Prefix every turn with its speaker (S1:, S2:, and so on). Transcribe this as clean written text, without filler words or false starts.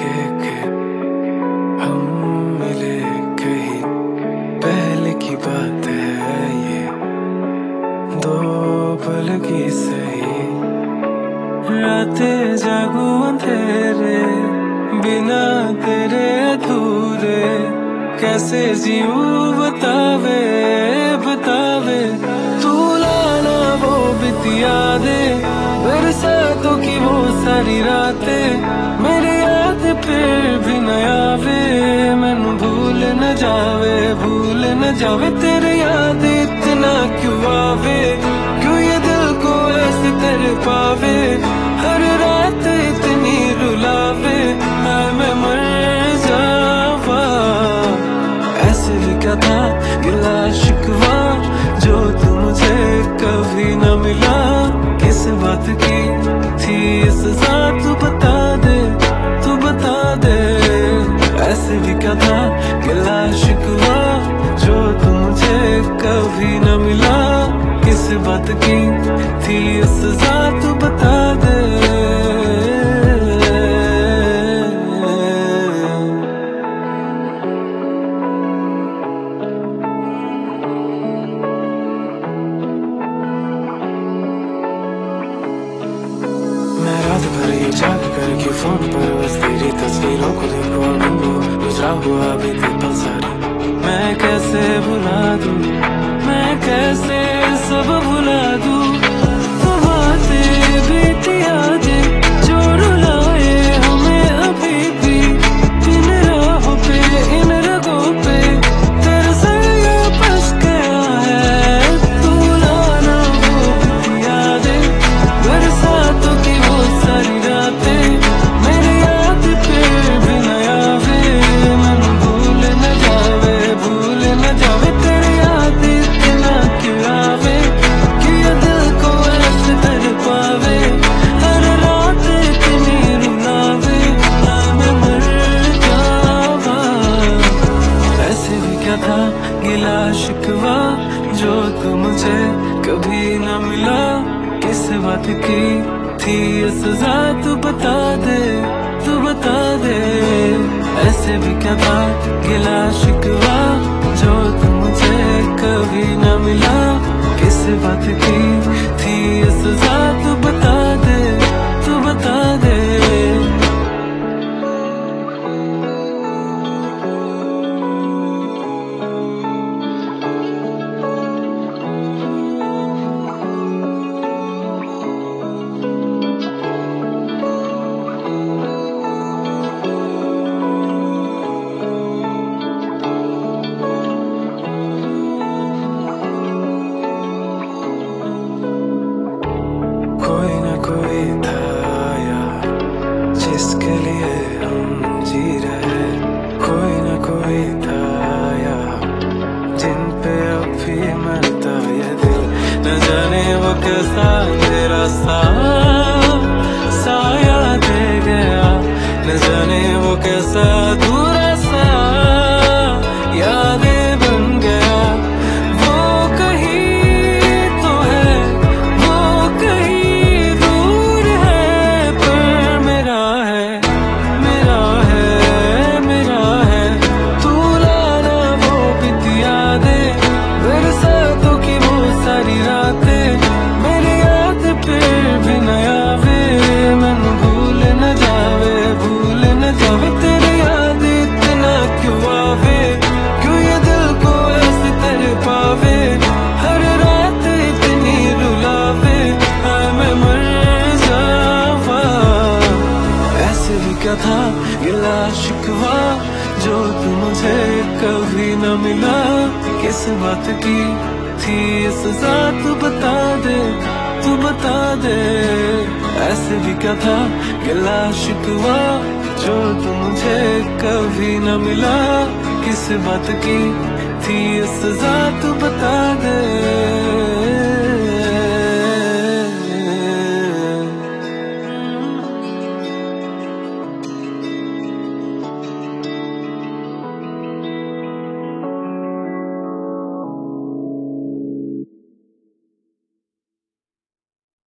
S1: के हम मिले कहीं पहले की बात है ये, दो पल की सही। रातें जागूं अंधेरे बिना तेरे अधूरे, कैसे जीऊं बतावे बतावे। तू लाना वो बीती यादें, बरसातों की वो सारी रातें, मेरी याद फिर भी न आवे। मैनू भूल न जावे तेरे याद इतना क्यों आवे। क्यों ये दिल को ऐसे तेरे पावे, हर रात इतनी रुलावे। मैं मर जावा। ऐसे भी क्या था गिला शिकवा, जो तू मुझे कभी न मिला। किस बात की थी सजा, तू बता दे तू बता दे। ऐसे भी क्या था गिला शिकवा, जो तू मुझे कभी न मिला। किस बात की थी सजा, तू बता दे। मैं रात भर ये जाग करके फोन पर बस तेरी तस्वीरों को देखो और ढूंढो। गुजरा हुआ बीते पल सारी मैं कैसे भुला दूं, मैं कैसे सब भुला दूं। वो बातें बीती यादें जो रुलाए हमें अभी भी, इन राहों पे इन रगों पे तेरे सर बस गया है। तू लाना वो बीती यादें, बरसातों की वो सारी रातें, मेरी याद फिर भी न आवे। मन भूल न जावे तेरे याद इतना क्यों आवे। कि ये दिल को ऐसे तेरे पावे, हर रात इतनी रुलावे। मैं मर जावा। ऐसे भी क्या था गिला शिकवा, जो तू मुझे कभी न मिला। किस बात की थी ये सजा, तू बता दे तू बता दे। ऐसे भी क्या था गिला शिकवा, जो तू मुझे कभी न मिला। किस बात की थी ये सजा, तू बता दे तू बता दे। कोई था यार जिसके लिए हम जी रहे, कोई न कोई था यार जिन पे अब भी मरता ये दिल। न जाने वो कैसा तेरा साया दे गया, न जाने वो कैसा अधूरा सा यादें बन गया। वो कहीं तो है, वो कहीं दूर है, पर मेरा है मेरा है मेरा है। तू लाना वो बीती यादें, बरसातों की वो सारी रातें, मेरी याद फिर भी न आवे। मन भूल न जावे तेरे याद इतना क्यों आवे। क्यों ये दिल को ऐसे तेरे पावे, हर रात इतनी रुलावे। मैं मर जावा। ऐसे भी क्या था गिला शिकवा, जो तू मुझे कभी न मिला। किस बात की थी सजा, तू बता दे तू बता दे। ऐसे भी क्या था गिला शिकवा, जो तू मुझे कभी न मिला। किस बात की थी सजा, तू बता दे।